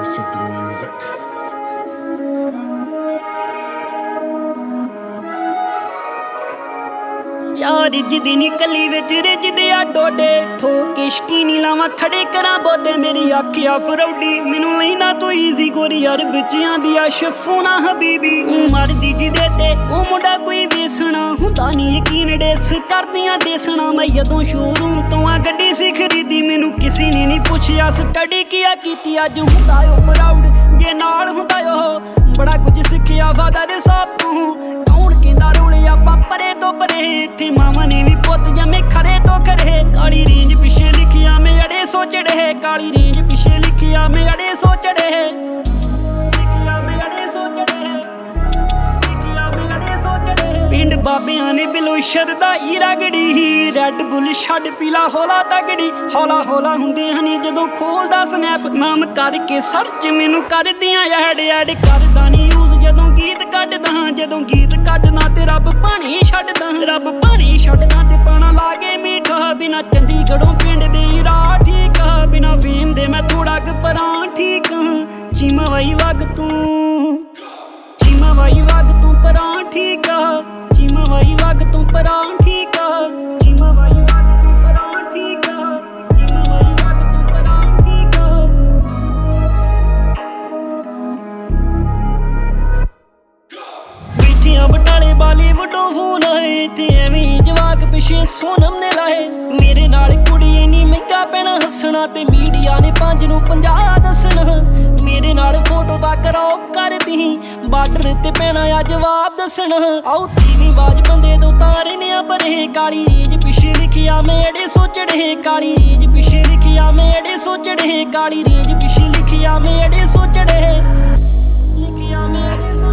verse with the music. ਚਾਰ ਰਿੱਝਦੀ ਨਿਕਲੀ ਵਿੱਚ ਰਿੱਝਦੇ ਆ ਡੋਡੇ ਠੋਕ ਇਸ਼ਕੀ ਨੀ ਲਾਵਾਂ ਖੜੇ ਕਰਾਂ ਬੋਦੇ ਮੇਰੀ ਅੱਖ ਆ ਫਰੌਡੀ ਮੈਨੂੰ ਲੈਣਾ ਤੂੰ ਈਜ਼ੀ ਗੋਰੀ ਯਾਰ ਵਿੱਚ ਆਂਦੀ ਆ ਸ਼ਫੂਨਾ ਹਬੀਬੀ ਮਰਦੀ ਜਿਹਦੇ ਤੇ ਉਹ ਮੁੰਡਾ ਕੋਈ ਵੇਸਣਾ ਹੁੰਦਾ ਨੀ ਯਕੀਨ ਡੇਸ ਕਰਦੀਆਂ ਦੇਸਣਾ ਮੈਂ ਜਦੋਂ ਸ਼ੋਰੂਮ ਤੋਂ ਆ ਗੱਡੀ ਸੀ ਖਰੀਦੀ ਮੈਨੂੰ ਕਿਸੇ ਨੇ ਨਹੀਂ ਪੁੱਛਿਆ ਸਟੱਡੀ ਕੀਆ ਕੀਤੀ ਅੱਜ ਹੁੰਦਾ ਓ ਪ੍ਰਾਊਡ ਜੇ ਨਾਲ ਹੁੰਦਾ ਉਹ ਬੜਾ ਕੁਝ ਸਿੱਖਿਆ ਫਾਦਰ ਸਾਹਿਬ ਤੋਂ ਕੌਣ ਕਹਿੰਦਾ ਰੋਲੇ ਆਪਾਂ ਪਰੇ ਤੋਂ ਪਰੇ ਇੱਥੇ ਮਾਵਾਂ ਨੇ ਵੀ ਪੁੱਤ ਜੰਮੇ ਖਰੇ ਤੋਂ ਖਰੇ ਕਾਲੀ ਰੇਂਜ ਪਿੱਛੇ ਲਿਖਿਆ ਮੈਂ ਅੜੇ ਸੋਚੜੇ ਕਾਲੀ ਰੇਂਜ ਪਿੱਛੇ ਲਿਖਿਆ ਮੈਂ ਅੜੇ ਸੋਚੜੇ ਲਿਖਿਆ ਮੈਂ ਅੜੇ ਸੋਚੜੇ ਲਿਖਿਆ ਮੈਂ ਅੜੇ ਸੋਚੜੇ ਪਿੰਡ ਬਾਬਿਆਂ ਨੇ ਬਿਲੋ ਸ਼ਰਦਾ ਈ ਰਗੜੀ ਰੈੱਡ ਬੁੱਲ ਛੱਡ ਪੀਲਾ ਹੌਲਾ ਤਗੜੀ ਹੌਲਾ ਹੌਲਾ ਹੁੰਦੇ ਹਨੀ ਜਦੋਂ ਖੋਲਦਾ ਸਨੈਪ ਨਾਮ ਕਰਕੇ ਸਰਚ ਮੈਨੂੰ ਕਰਦੀਆਂ ਐਡ ਕਰਦਾ ਨੀ ਯੂਜ਼ ਜਦੋਂ ਗੀਤ ਕੱਢਦਾ ਤੇ ਰੱਬ ਪਾਣੀ ਛੱਡਦਾ ਤੇ ਪਾਣਾ ਲਾਗੇ ਮੀਠਾ ਬਿਨਾ ਚੰਡੀਗੜ੍ਹੋਂ ਪਿੰਡ ਦੇ ਰਾਹ ਠੀਕ ਆ ਬਿਨਾ ਫੇਮ ਦੇ ਮੈਂ ਥੋੜਾ ਕੁ ਪਰਾਂ ਠੀਕ ਆ ਚੀਮਾ ਵਾਈ ਵਗ ਤੂੰ ਪਰਾਂ ਠੀਕ ਆ ਚੀਮਾ ਵਾਈ ਵਗ ਤੂੰ ਪਰਾਂ ਠੀਕ ਆ ਚੀਮਾ ਵਾਈ ਵਗ ਤੂੰ ਪਰਾਂ ਠੀਕ ਆ ਚੀਮਾ ਵਾਈ ਵਗ ਤੂੰ ਪਰਾਂ ਠੀਕ ਆ ਬੈਠੀਆਂ ਬਟਾਲੇ ਬਾਲੀਵੁੱਡੋਂ ਫੋਨ ਆਏ ਤੇ ਐਵੇਂ ਜਵਾਕ ਪਿੱਛੇ ਸੋਨਮ ਨੇ ਲਾਏ ਮੇਰੇ ਨਾਲ ਕੁੜੀ ਇੰਨੀ ਮਹਿੰਗਾ ਪੈਣਾ ਹੱਸਣਾ ਤੇ ਮੀਡੀਆ ਨੇ 5 ਨੂੰ 50 ਦੱਸਣਾ ਮੇਰੇ ਨਾਲ ਫੋਟੋ ਦਾ ਕਰਾਓ ਕਰਦੀ ਬਾਰਡਰ ਤੇ ਪੈਣਾ ਆ ਜਵਾਬ ਦੱਸਣਾ ਆਉ ਤੀਵੀਂ ਆਵਾਜ਼ ਬੰਦੇ ਤੋਂ ਤਾਰੇ ਨੇ ਪਰੇ ਕਾਲੀ ਰੇਂਜ ਪਿੱਛੇ ਲਿਖਿਆ ਮੈਂ ਅੜੇ ਸੋਚੜੇ ਕਾਲੀ ਰੇਂਜ ਪਿੱਛੇ ਲਿਖਿਆ ਮੈਂ ਅੜੇ ਸੋਚੜੇ ਕਾਲੀ ਰੇਂਜ ਪਿੱਛੇ ਲਿਖਿਆ ਮੈਂ ਅੜੇ ਸੋਚੜੇ ਲਿਖਿਆ ਮੈਂ ਅੜੇ